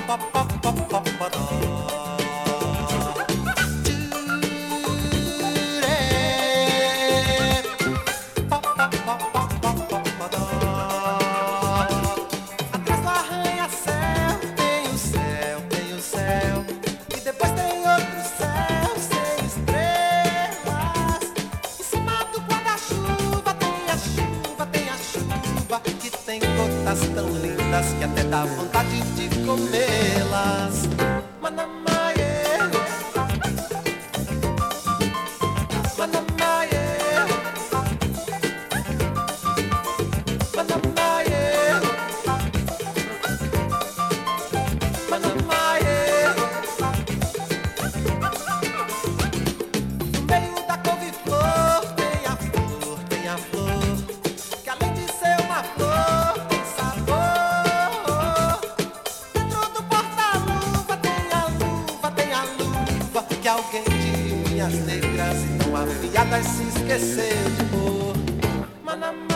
Tão lindas que até dá vontade de comê-las. Manamaie, Manamaie, Manamaie, Manamaie. No meio da couve-flor tem a flor, que além de ser uma flor que alguém de unhas negras e tão afiadas se esqueceu de pôr.